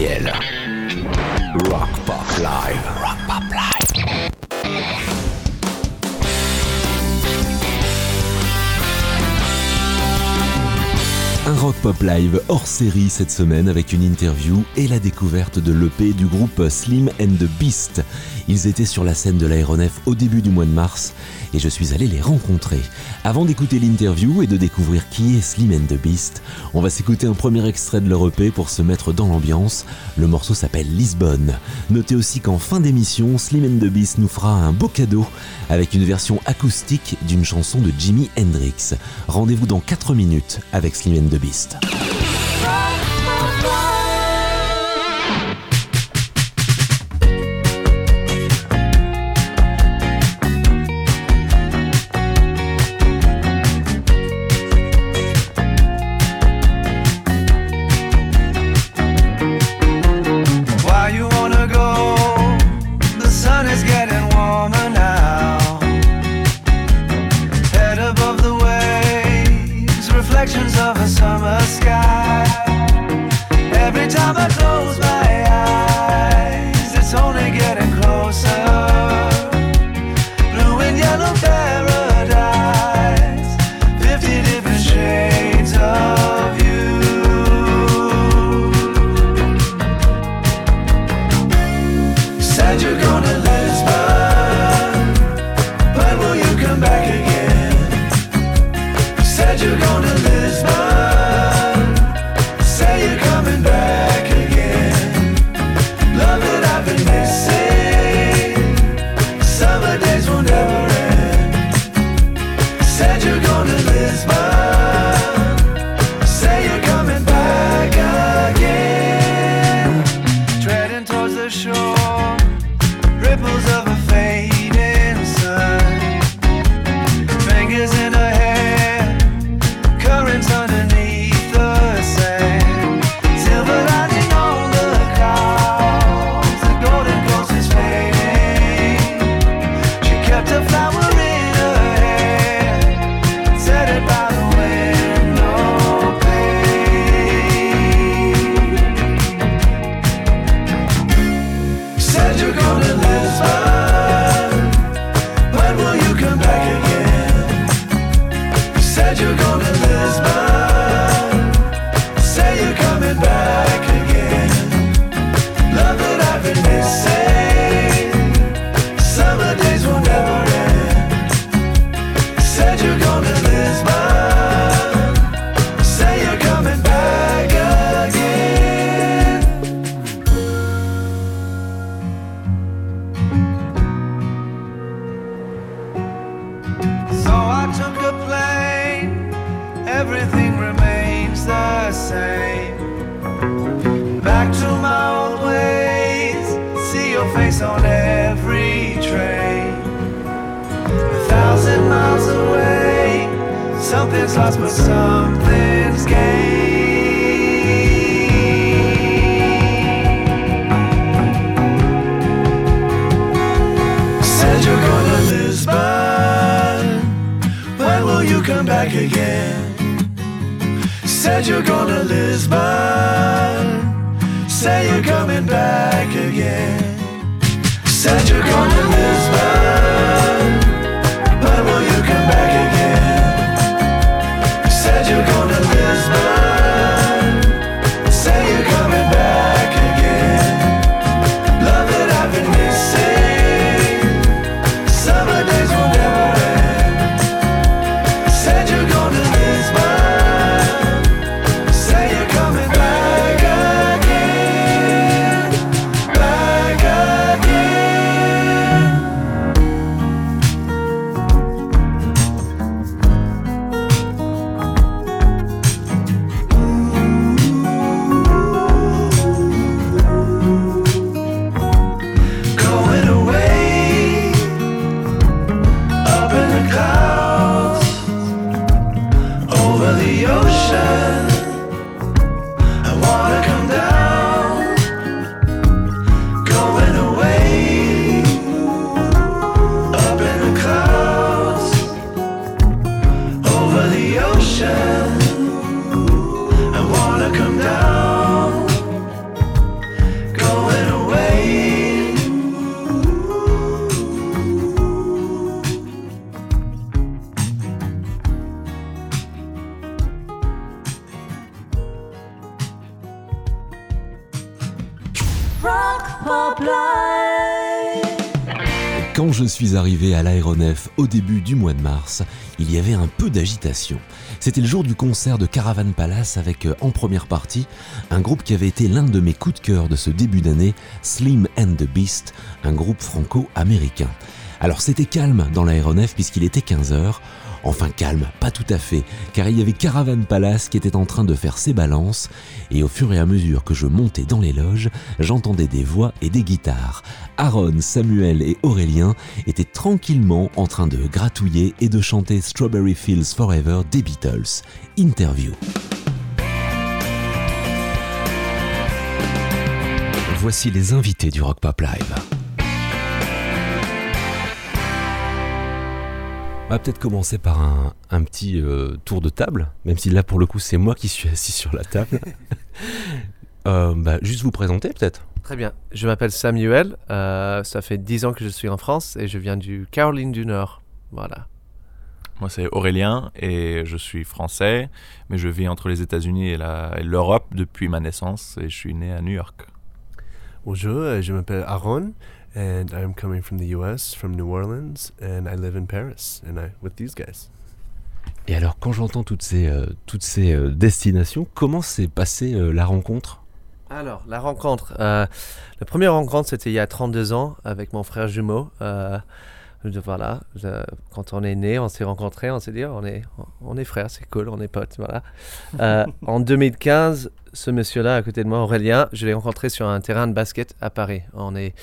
RPL. Rock Pop Live. Rock Pop Live. Un Rock Pop Live hors série cette semaine avec une interview et la découverte de l'EP du groupe Slim and the Beast. Ils étaient sur la scène de l'Aéronef au début du mois de mars et je suis allé les rencontrer. Avant d'écouter l'interview et de découvrir qui est Slim and the Beast, on va s'écouter un premier extrait de leur EP pour se mettre dans l'ambiance. Le morceau s'appelle Lisbonne. Notez aussi qu'en fin d'émission, Slim and the Beast nous fera un beau cadeau avec une version acoustique d'une chanson de Jimi Hendrix. Rendez-vous dans 4 minutes avec Slim and the Beast. Rock Pop Live. Quand je suis arrivé à l'Aéronef au début du mois de mars, il y avait un peu d'agitation. C'était le jour du concert de Caravan Palace avec en première partie un groupe qui avait été l'un de mes coups de cœur de ce début d'année, Slim and the Beast, un groupe franco-américain. Alors c'était calme dans l'Aéronef puisqu'il était 15h. Enfin calme, pas tout à fait, car il y avait Caravan Palace qui était en train de faire ses balances, et au fur et à mesure que je montais dans les loges, j'entendais des voix et des guitares. Aaron, Samuel et Aurélien étaient tranquillement en train de gratouiller et de chanter Strawberry Fields Forever des Beatles. Interview. Voici les invités du Rock Pop Live. On va peut-être commencer par un petit tour de table, même si là pour le coup c'est moi qui suis assis sur la table. Juste vous présenter peut-être. Très bien, je m'appelle Samuel, ça fait 10 ans que je suis en France et je viens du Caroline du Nord, voilà. Moi c'est Aurélien et je suis français, mais je vis entre les États-Unis et l'Europe depuis ma naissance et je suis né à New York. Bonjour, je m'appelle Aaron. And I'm coming from the US, from New Orleans, and I live in Paris, and with these guys. Et alors, quand j'entends toutes ces destinations, comment s'est passée la rencontre ? Alors, la rencontre, la première rencontre, c'était il y a 32 ans avec mon frère jumeau. Voilà, quand on est né, on s'est rencontrés, on s'est dit, on est frères, c'est cool, on est potes, voilà. En 2015, ce monsieur-là, à côté de moi, Aurélien, je l'ai rencontré sur un terrain de basket à Paris. On est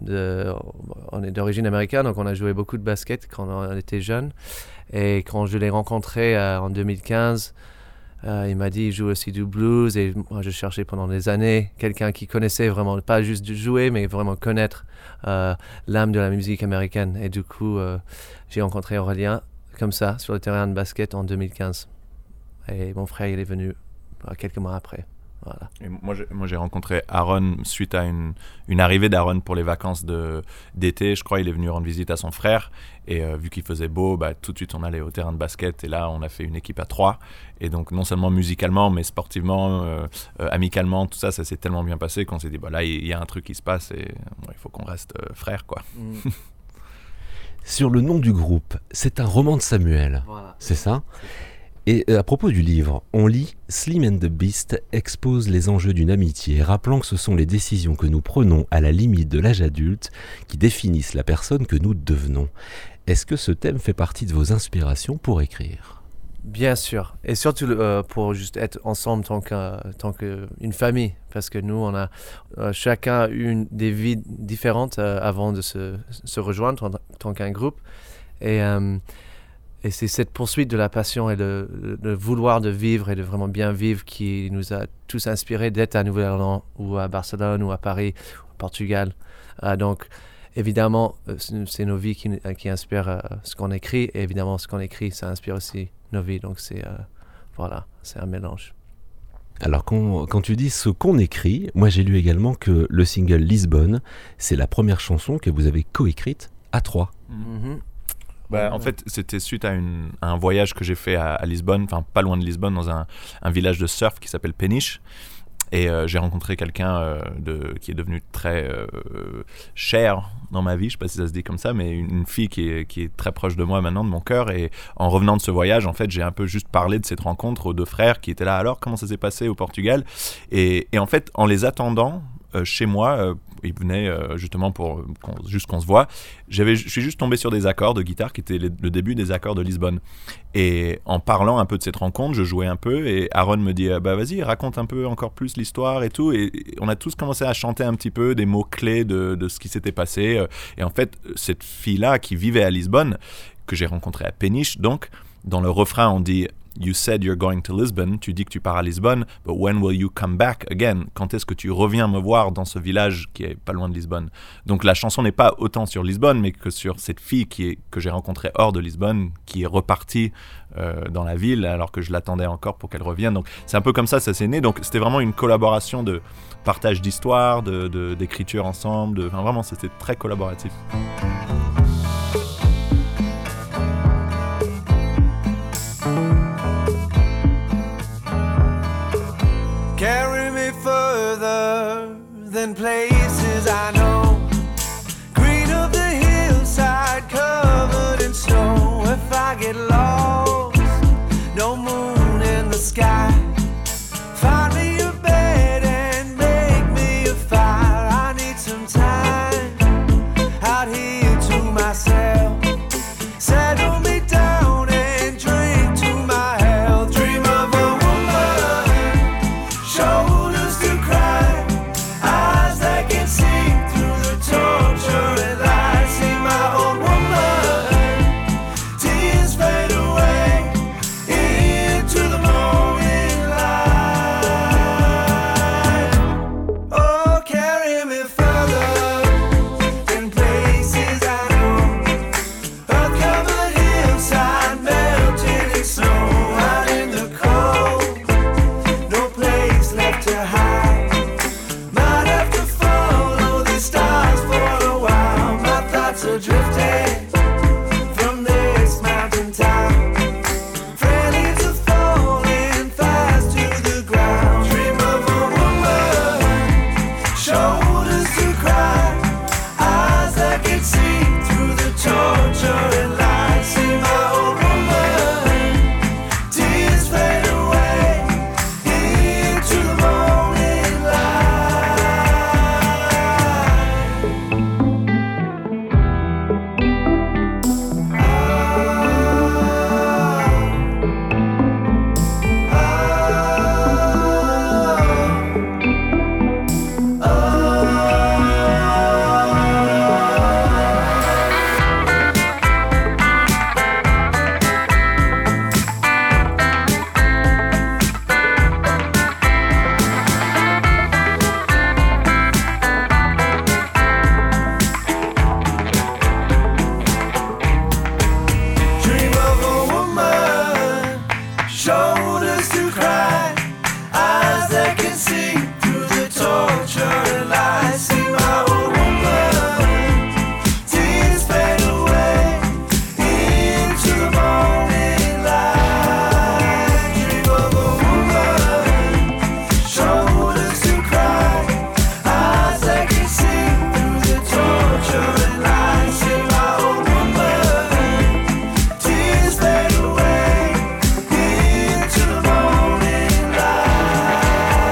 d'origine américaine, donc on a joué beaucoup de basket quand on était jeunes. Et quand je l'ai rencontré en 2015, il m'a dit qu'il joue aussi du blues. Et moi, je cherchais pendant des années quelqu'un qui connaissait vraiment, pas juste jouer, mais vraiment connaître l'âme de la musique américaine. Et du coup, j'ai rencontré Aurélien comme ça, sur le terrain de basket en 2015. Et mon frère, il est venu quelques mois après. Voilà. Et moi j'ai rencontré Aaron suite à une arrivée d'Aaron pour les vacances d'été. Je crois il est venu rendre visite à son frère et vu qu'il faisait beau, tout de suite on allait au terrain de basket et là on a fait une équipe à 3 et donc non seulement musicalement mais sportivement, amicalement, tout ça s'est tellement bien passé qu'on s'est dit là il y a un truc qui se passe et il faut qu'on reste frères quoi. Sur le nom du groupe, c'est un roman de Samuel, voilà. C'est ça ? Et à propos du livre, on lit « Slim and the Beast expose les enjeux d'une amitié, rappelant que ce sont les décisions que nous prenons à la limite de l'âge adulte qui définissent la personne que nous devenons ». Est-ce que ce thème fait partie de vos inspirations pour écrire ? Bien sûr, et surtout pour juste être ensemble tant qu'une famille, parce que nous, on a chacun eu des vies différentes avant de se rejoindre en tant qu'un groupe. Et c'est cette poursuite de la passion et le vouloir de vivre et de vraiment bien vivre qui nous a tous inspirés d'être à Nouvelle-Orléans ou à Barcelone ou à Paris ou au Portugal. Donc, évidemment, c'est nos vies qui inspirent ce qu'on écrit. Et évidemment, ce qu'on écrit, ça inspire aussi nos vies. Donc, c'est un mélange. Alors, quand tu dis ce qu'on écrit, moi j'ai lu également que le single Lisbonne, c'est la première chanson que vous avez coécrite à 3. Mm-hmm. En fait, c'était suite à un voyage que j'ai fait à Lisbonne, enfin pas loin de Lisbonne, dans un village de surf qui s'appelle Peniche. Et j'ai rencontré quelqu'un qui est devenu très cher dans ma vie, je ne sais pas si ça se dit comme ça, mais une fille qui est très proche de moi maintenant, de mon cœur. Et en revenant de ce voyage, en fait, j'ai un peu juste parlé de cette rencontre aux deux frères qui étaient là. Alors, comment ça s'est passé au Portugal ? Et en fait, en les attendant chez moi, ils venaient justement pour qu'on se voit. Je suis juste tombé sur des accords de guitare qui étaient le début des accords de Lisbonne. Et en parlant un peu de cette rencontre, je jouais un peu et Aaron me dit vas-y, raconte un peu encore plus l'histoire et tout. Et on a tous commencé à chanter un petit peu des mots clés de ce qui s'était passé. Et en fait, cette fille-là qui vivait à Lisbonne, que j'ai rencontrée à Peniche, donc, dans le refrain, on dit You said you're going to Lisbon, tu dis que tu pars à Lisbonne, but when will you come back again? Quand est-ce que tu reviens me voir dans ce village qui est pas loin de Lisbonne? Donc la chanson n'est pas autant sur Lisbonne, mais que sur cette fille que j'ai rencontrée hors de Lisbonne, qui est repartie dans la ville alors que je l'attendais encore pour qu'elle revienne. Donc c'est un peu comme ça s'est né. Donc c'était vraiment une collaboration de partage d'histoire, d'écriture ensemble. Enfin vraiment, c'était très collaboratif. Carry me further than places I know. Green of the hillside covered in snow. If I get lost, no moon in the sky. Find me a bed and make me a fire. I need some time out here to myself. Settle me down and drink to my health. Dream of a woman, shoulders to cry, eyes that can see through the torture and lies. See my old woman, tears fade away into the morning light. Oh, carry me further than places I know. Earth-covered hillside melting in snow. Out in the cold, no place left to hide. Might have to follow the stars for a while. My thoughts are drifting from this mountain top. Frail leaves are falling fast to the ground. Dream of a woman, shoulders to cry, eyes that can see through the torture and lies. See my old woman, tears fade away into the morning light. Dream of a woman, shoulders to cry, eyes that can see through the torture and lies. See my old woman, tears fade away into the morning light. Dream of a woman, shoulders to cry, eyes that can see through the torture and lies. See my old woman, tears fade away into the morning light.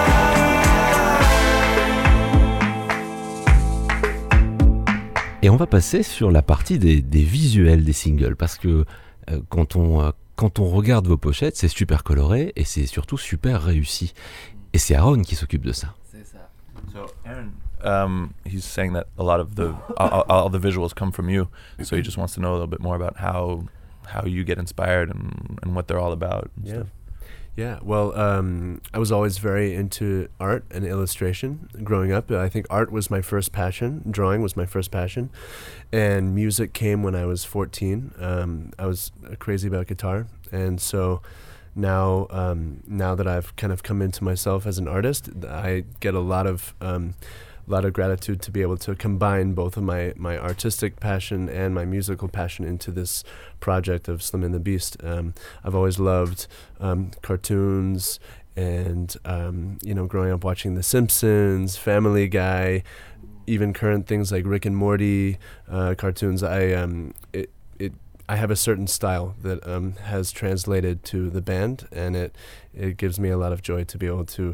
Et on va passer sur la partie des visuels des singles, parce que quand on regarde vos pochettes, c'est super coloré et c'est surtout super réussi. Et c'est Aaron qui s'occupe de ça. C'est ça. So Aaron, he's saying that a lot of all the visuals come from you. So he just wants to know a little bit more about how you get inspired and what they're all about. And Yeah. stuff. Yeah, well, I was always very into art and illustration growing up. I think art was my first passion. Drawing was my first passion. And music came when I was 14. I was crazy about guitar. And so now that I've kind of come into myself as an artist, I get a lot of gratitude to be able to combine both of my artistic passion and my musical passion into this project of Slim and the Beast. I've always loved cartoons and, growing up watching The Simpsons, Family Guy, even current things like Rick and Morty cartoons. I have a certain style that has translated to the band, and it gives me a lot of joy to be able to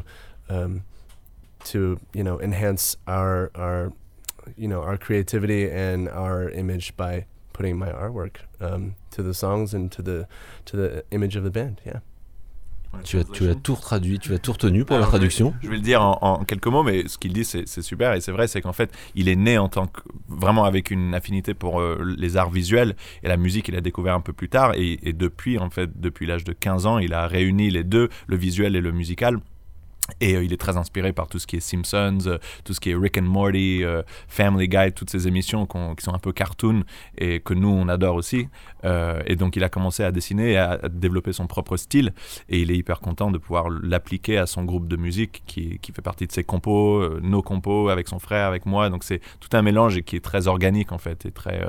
enhance our creativity and our image by putting my artwork to the songs and to the image of the band. Yeah. Tu as tout traduit, tu as tout retenu pour la traduction. Je vais le dire en quelques mots, mais ce qu'il dit c'est super et c'est vrai, c'est qu'en fait il est né en tant que vraiment avec une affinité pour les arts visuels, et la musique il a découvert un peu plus tard, et depuis l'âge de 15 ans il a réuni les deux, le visuel et le musical. Et il est très inspiré par tout ce qui est Simpsons, tout ce qui est Rick and Morty, Family Guy, toutes ces émissions qui sont un peu cartoon et que nous on adore aussi. Et donc il a commencé à dessiner et à développer son propre style, et il est hyper content de pouvoir l'appliquer à son groupe de musique qui fait partie de ses compos, nos compos avec son frère, avec moi. Donc c'est tout un mélange et qui est très organique en fait, et très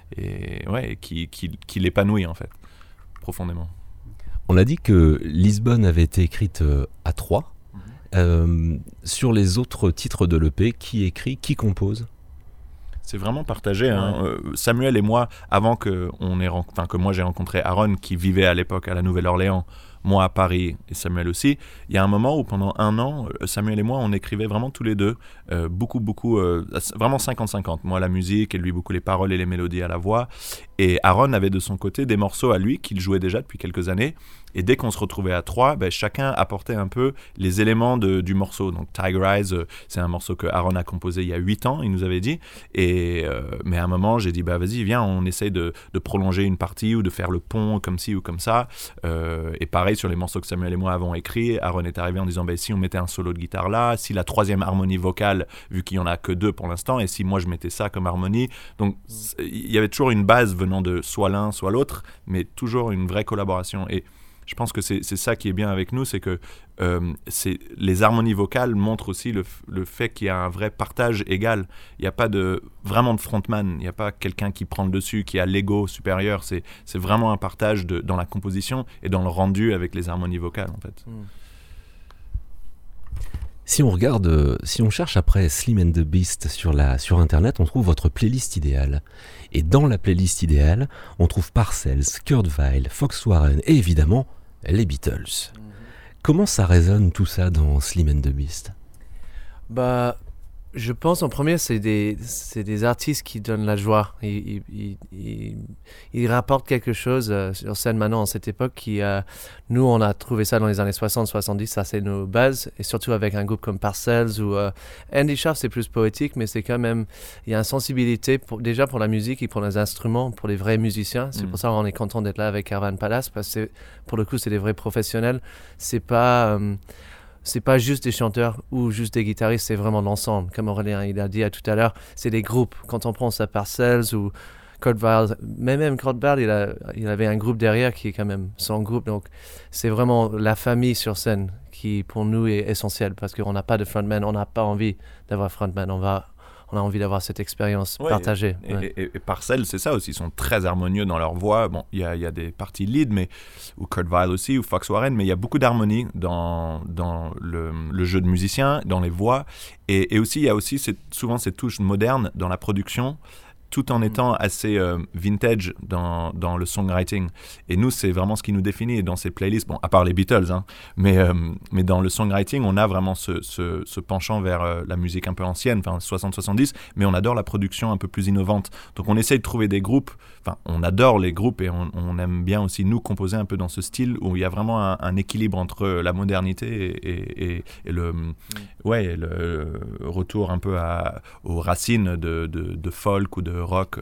qui l'épanouit en fait profondément. On a dit que Lisbonne avait été écrite à 3. Sur les autres titres de l'EP, qui écrit, qui compose ? C'est vraiment partagé. Hein. Samuel et moi, avant que moi j'ai rencontré Aaron, qui vivait à l'époque à la Nouvelle-Orléans, moi à Paris et Samuel aussi, il y a un moment où pendant 1 an, Samuel et moi, on écrivait vraiment tous les deux, beaucoup, vraiment 50-50. Moi la musique et lui beaucoup les paroles et les mélodies à la voix. Et Aaron avait de son côté des morceaux à lui qu'il jouait déjà depuis quelques années. Et dès qu'on se retrouvait à 3, chacun apportait un peu les éléments du morceau. Donc Tiger Eyes, c'est un morceau que Aaron a composé il y a 8 ans, il nous avait dit. Mais à un moment, j'ai dit, vas-y, viens, on essaye de prolonger une partie ou de faire le pont comme ci ou comme ça. Et pareil, sur les morceaux que Samuel et moi avons écrits, Aaron est arrivé en disant, si on mettait un solo de guitare là, si la 3e harmonie vocale, vu qu'il n'y en a que 2 pour l'instant, et si moi je mettais ça comme harmonie. Donc il y avait toujours une base venant de soit l'un, soit l'autre, mais toujours une vraie collaboration. Et je pense que c'est ça qui est bien avec nous, c'est que les harmonies vocales montrent aussi le fait qu'il y a un vrai partage égal. Il n'y a pas vraiment de frontman, il n'y a pas quelqu'un qui prend le dessus, qui a l'ego supérieur. C'est vraiment un partage dans la composition et dans le rendu avec les harmonies vocales, en fait. Si on cherche après Slim and the Beast sur Internet, on trouve votre playlist idéale. Et dans la playlist idéale, on trouve Parcells, Kurt Weill, Fox Warren et évidemment les Beatles. Comment ça résonne tout ça dans Slim and the Beast ? Je pense en premier, c'est des artistes qui donnent la joie. Ils rapportent quelque chose sur scène maintenant, en cette époque, qui, nous, on a trouvé ça dans les années 60-70, ça c'est nos bases, et surtout avec un groupe comme Parcells ou Andy Schaaf, c'est plus poétique, mais c'est quand même, il y a une sensibilité déjà pour la musique et pour les instruments, pour les vrais musiciens. C'est pour ça qu'on est content d'être là avec Caravan Palace, parce que pour le coup, c'est des vrais professionnels. C'est pas juste des chanteurs ou juste des guitaristes, c'est vraiment l'ensemble. Comme Aurélien il a dit tout à l'heure, c'est des groupes. Quand on prend ça Parcells ou Kurt Weill, même Kurt Weill, il avait un groupe derrière qui est quand même son groupe. Donc c'est vraiment la famille sur scène qui pour nous est essentielle, parce qu'on n'a pas de frontman, on n'a pas envie d'avoir frontman, on a envie d'avoir cette expérience partagée. Et Parcells, c'est ça aussi, ils sont très harmonieux dans leur voix. Bon, il y a des parties lead, ou Kurt Weill aussi, ou Fox Warren, mais il y a beaucoup d'harmonie dans le jeu de musicien, dans les voix. Et aussi, il y a aussi souvent ces touches modernes dans la production, tout en étant assez vintage dans le songwriting. Et nous, c'est vraiment ce qui nous définit. Et dans ces playlists, bon, à part les Beatles, hein, mais dans le songwriting, on a vraiment ce penchant vers la musique un peu ancienne, 60-70, mais on adore la production un peu plus innovante. Donc on essaye de trouver des groupes, on adore les groupes et on aime bien aussi nous composer un peu dans ce style où il y a vraiment un équilibre entre la modernité et le retour un peu aux racines de folk ou de rock.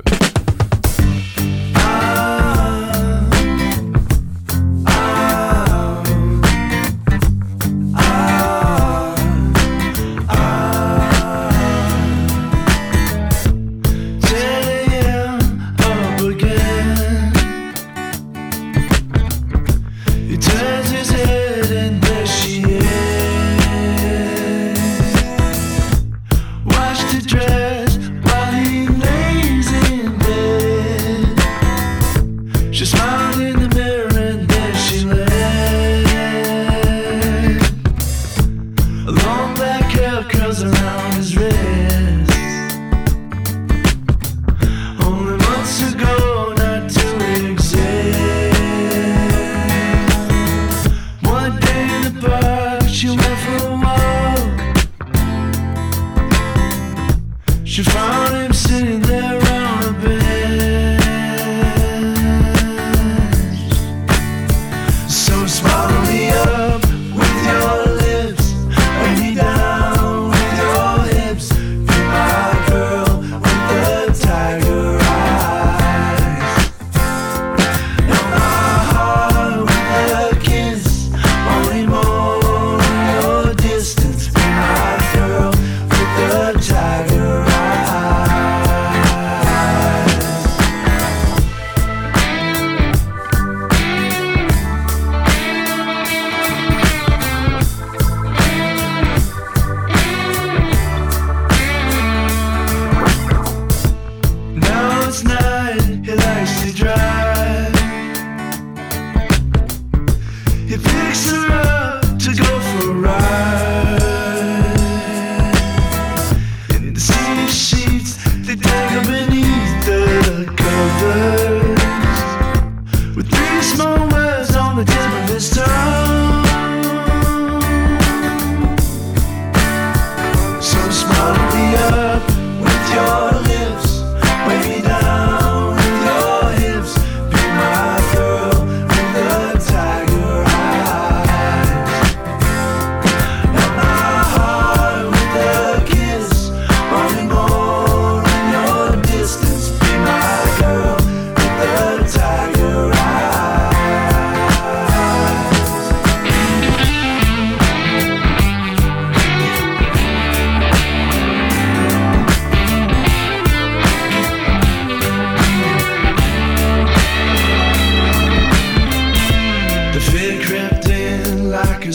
Tiger eyes.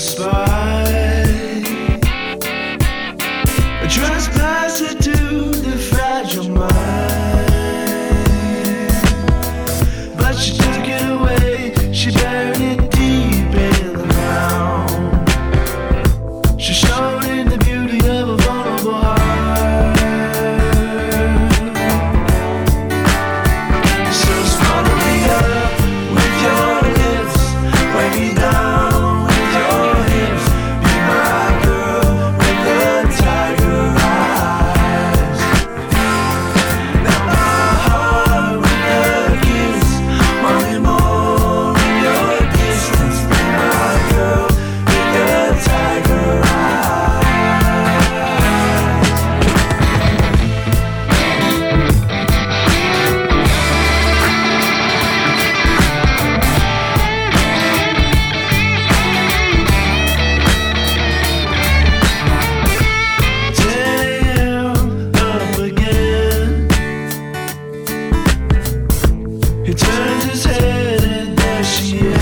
spy, a trespasser to the fragile mind. But she took it away, she buried it deep in the ground. She showed in the beauty of a vulnerable heart. So smother me up with your lips, weigh me down with your hips. Be my girl with the tiger eyes. Now my heart with a kiss, want me more in your distance. Be my girl with the tiger eyes. Up again. He turns his head and there she is.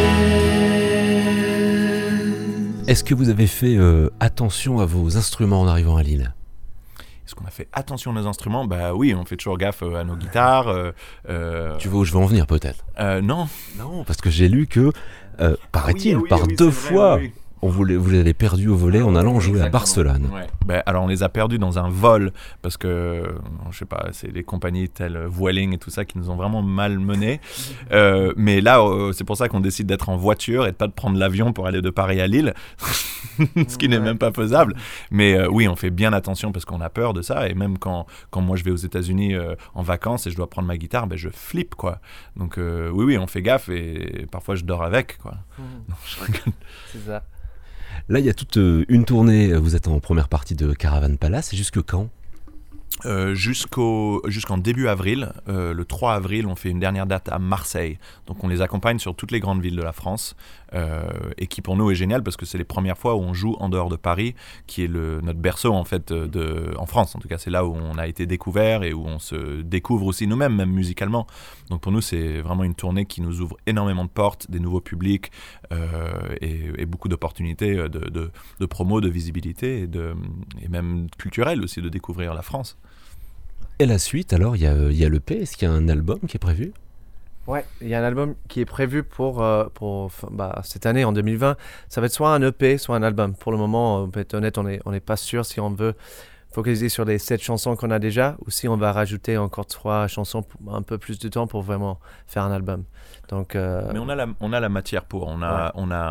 Est-ce que vous avez fait attention à vos instruments en arrivant à Lille ? Est-ce qu'on a fait attention à nos instruments ? Bah oui, on fait toujours gaffe à nos guitares. Tu vois où je veux en venir peut-être ? Non. Non, parce que j'ai lu que, paraît-il, par deux fois, vous l'avez perdu au volet en allant jouer à Barcelone. Ouais. Ben, alors on les a perdus dans un vol parce que je sais pas, c'est les compagnies telles Vueling et tout ça qui nous ont vraiment mal menés. Mais là, c'est pour ça qu'on décide d'être en voiture et de pas de prendre l'avion pour aller de Paris à Lille, ce qui n'est même pas faisable. Mais oui, on fait bien attention parce qu'on a peur de ça. Et même quand moi je vais aux États-Unis en vacances et je dois prendre ma guitare, ben je flippe quoi. Donc oui, on fait gaffe et parfois je dors avec quoi. Non, je rigole. C'est ça. Là, il y a toute une tournée. Vous êtes en première partie de Caravan Palace. Et jusque quand ? Jusqu'en début avril, le 3 avril, on fait une dernière date à Marseille. Donc on les accompagne sur toutes les grandes villes de la France, et qui pour nous est génial parce que c'est les premières fois où on joue en dehors de Paris, qui est notre berceau en fait en France. En tout cas, c'est là où on a été découvert et où on se découvre aussi nous-mêmes, même musicalement. Donc pour nous, c'est vraiment une tournée qui nous ouvre énormément de portes, des nouveaux publics et beaucoup d'opportunités de promo, de visibilité et même culturelle aussi, de découvrir la France. Et la suite, alors, il y a l'EP. Est-ce qu'il y a un album qui est prévu ? Ouais, il y a un album qui est prévu pour cette année, en 2020. Ça va être soit un EP, soit un album. Pour le moment, on peut être honnête, on n'est pas sûr si on veut focaliser sur les 7 chansons qu'on a déjà ou si on va rajouter encore 3 chansons pour un peu plus de temps pour vraiment faire un album. Donc, mais on a la matière pour. On a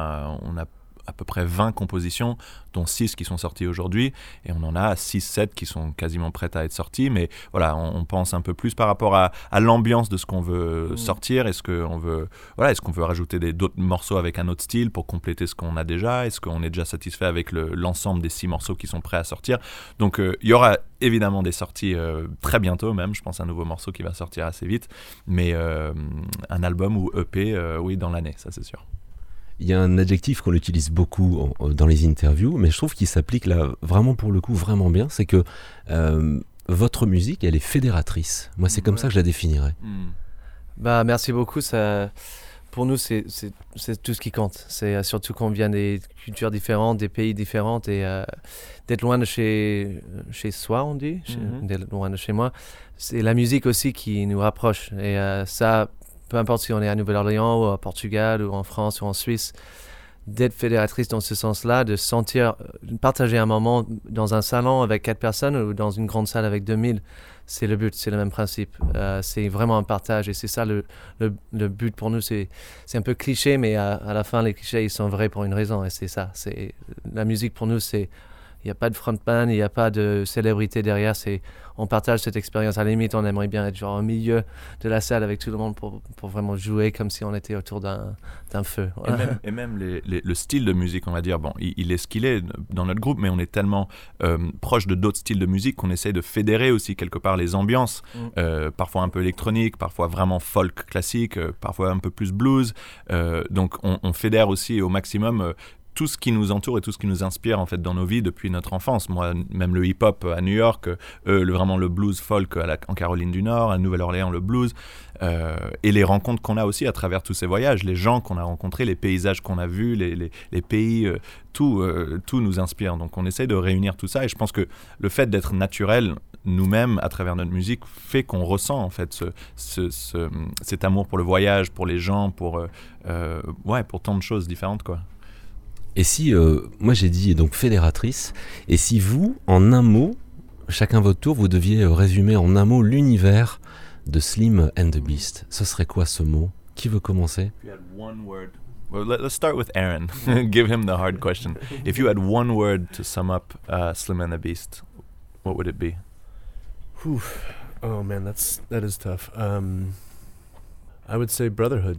à peu près 20 compositions, dont 6 qui sont sorties aujourd'hui, et on en a 6-7 qui sont quasiment prêtes à être sorties, mais voilà, on pense un peu plus par rapport à l'ambiance de ce qu'on veut sortir. Est-ce qu'on veut rajouter d'autres morceaux avec un autre style pour compléter ce qu'on a déjà ? Est-ce qu'on est déjà satisfait avec l'ensemble des 6 morceaux qui sont prêts à sortir ? Donc il y aura évidemment des sorties très bientôt même, je pense un nouveau morceau qui va sortir assez vite, mais un album ou EP, oui, dans l'année, ça c'est sûr. Il y a un adjectif qu'on utilise beaucoup dans les interviews, mais je trouve qu'il s'applique là vraiment pour le coup vraiment bien, c'est que votre musique, elle est fédératrice. Moi, c'est comme ça que je la définirais. Bah, merci beaucoup. Ça, pour nous, c'est tout ce qui compte. C'est surtout qu'on vient des cultures différentes, des pays différents, et d'être loin de chez soi, on dit, d'être loin de chez moi. C'est la musique aussi qui nous rapproche. Et ça, peu importe si on est à Nouvelle-Orléans ou à Portugal ou en France ou en Suisse, d'être fédératrice dans ce sens-là, de partager un moment dans un salon avec 4 personnes ou dans une grande salle avec 2000, c'est le but, c'est le même principe. C'est vraiment un partage et c'est ça le but pour nous. C'est un peu cliché, mais à la fin, les clichés, ils sont vrais pour une raison et c'est ça. La musique pour nous, il n'y a pas de frontman, il n'y a pas de célébrité derrière, on partage cette expérience. À la limite, on aimerait bien être genre au milieu de la salle avec tout le monde pour vraiment jouer comme si on était autour d'un feu. Et même le style de musique, on va dire, bon, il est ce qu'il est dans notre groupe, mais on est tellement proche de d'autres styles de musique qu'on essaye de fédérer aussi quelque part les ambiances, parfois un peu électronique, parfois vraiment folk classique, parfois un peu plus blues. Donc on fédère aussi au maximum tout ce qui nous entoure et tout ce qui nous inspire en fait dans nos vies depuis notre enfance. Moi, même le hip-hop à New York, vraiment le blues folk en Caroline du Nord, à Nouvelle-Orléans le blues, et les rencontres qu'on a aussi à travers tous ces voyages, les gens qu'on a rencontrés, les paysages qu'on a vus, les pays, tout nous inspire. Donc on essaie de réunir tout ça, et je pense que le fait d'être naturel nous-mêmes à travers notre musique fait qu'on ressent en fait cet amour pour le voyage, pour les gens, pour tant de choses différentes, quoi. Et si, moi j'ai dit donc fédératrice, et si vous, en un mot, chacun votre tour, vous deviez résumer en un mot l'univers de Slim and the Beast, ce serait quoi ce mot? Qui veut commencer? If you had one word, well, let's start with Aaron. Give him the hard question. If you had one word to sum up Slim and the Beast, what would it be? Whew. Oh man, that is tough. I would say brotherhood.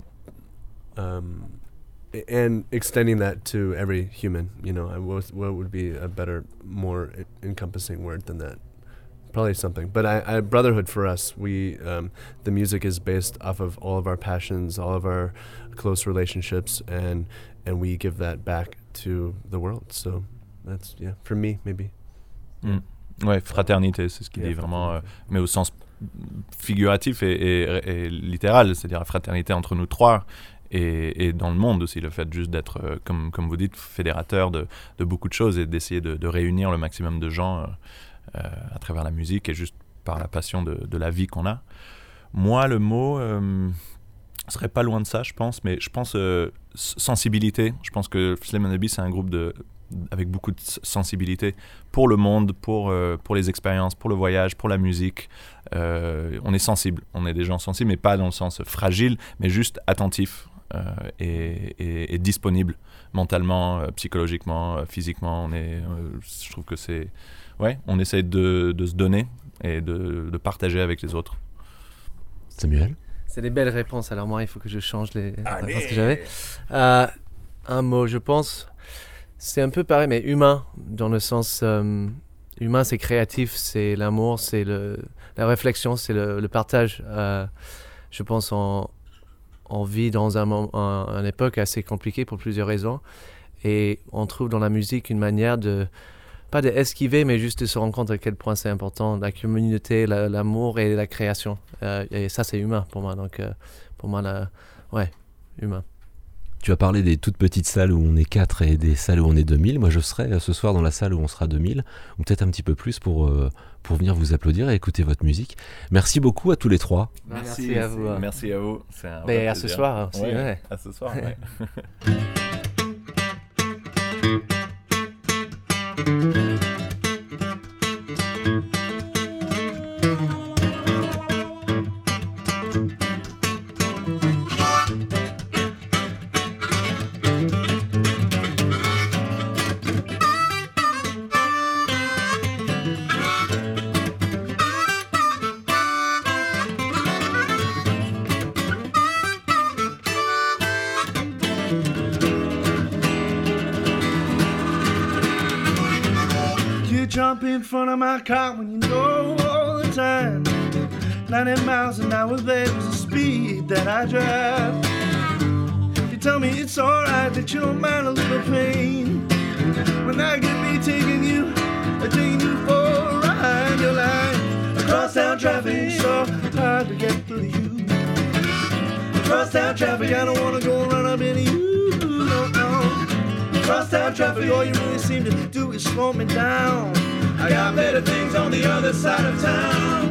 And extending that to every human, what would be a better, more encompassing word than that? Probably something. But I brotherhood for us, we the music is based off of all of our passions, all of our close relationships, and we give that back to the world. So that's, for me, maybe. Mm. Ouais, fraternité, c'est ce qu'il dit vraiment, mais au sens figuratif et littéral, c'est-à-dire la fraternité entre nous trois. Et dans le monde aussi, le fait juste d'être, comme vous dites, fédérateur de beaucoup de choses, et d'essayer de réunir le maximum de gens à travers la musique et juste par la passion de la vie qu'on a. Moi, le mot serait pas loin de ça, je pense, mais je pense sensibilité. Je pense que Slim and the Beast, c'est un groupe avec beaucoup de sensibilité pour le monde, pour les expériences, pour le voyage, pour la musique. On est sensible, on est des gens sensibles, mais pas dans le sens fragile, mais juste attentifs. Et disponible mentalement, psychologiquement, physiquement. Je trouve que c'est... Ouais, on essaie de se donner et de partager avec les autres. Samuel? C'est des belles réponses, alors moi il faut que je change les réponses que j'avais. Un mot, je pense, c'est un peu pareil, mais humain, dans le sens... humain, c'est créatif, c'est l'amour, c'est la réflexion, c'est le partage. Je pense on vit dans une époque assez compliquée pour plusieurs raisons, et on trouve dans la musique une manière pas d'esquiver, mais juste de se rendre compte à quel point c'est important, la communauté, l'amour et la création. Et ça, c'est humain pour moi. Donc, pour moi, humain. Tu as parlé des toutes petites salles où on est 4 et des salles où on est 2000. Moi, je serai ce soir dans la salle où on sera 2000, ou peut-être un petit peu plus pour venir vous applaudir et écouter votre musique. Merci beaucoup à tous les trois. Merci à vous. Merci à vous. C'est un à ce soir aussi. Ouais. À ce soir, ouais. Jump in front of my car when you know all the time 90 miles an hour, babe, is the speed that I drive. You tell me it's alright, that you don't mind a little pain when I get me taking you for a ride. You're like across town traffic, so hard to get through to you. Across town traffic, I don't wanna go run up into you, no. Across town traffic, all you really seem to do is slow me down. I got better things on the other side of town.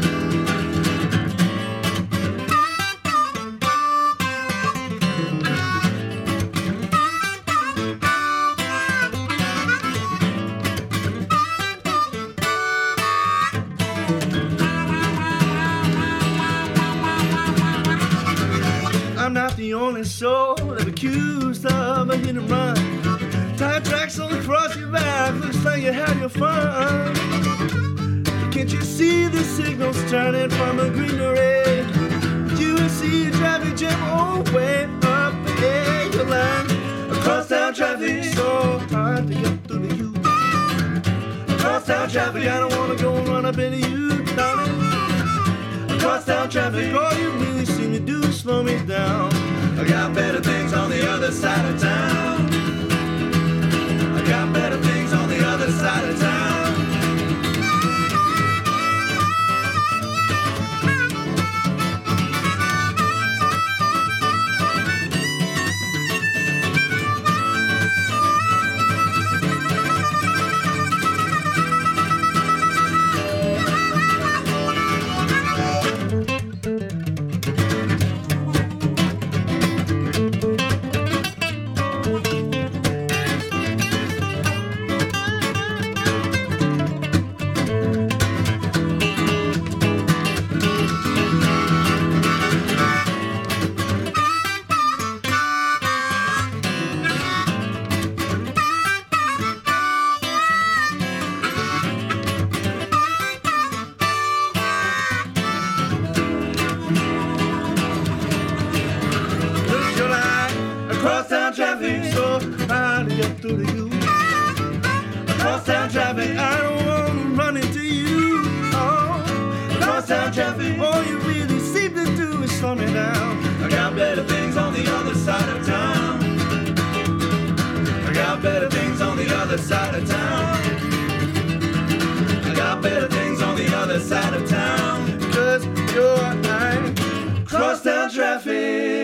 I'm not the only soul ever accused of a hit and run. Tire tracks all across your back, looks like you had your fun. But can't you see the signals turning from a green to red? You see a traffic jam all the way up ahead. You're like across town traffic, so hard to get through to you. Across town traffic, I don't wanna go and run up into you, darling. Across town traffic, all you really seem to do is slow me down. I got better things on the other side of town. Crosstown traffic, I don't wanna run into you. Oh, crosstown traffic, all you really seem to do is slow me down. I got better things on the other side of town. I got better things on the other side of town. I got better things on the other side of town. 'Cause you're crosstown traffic.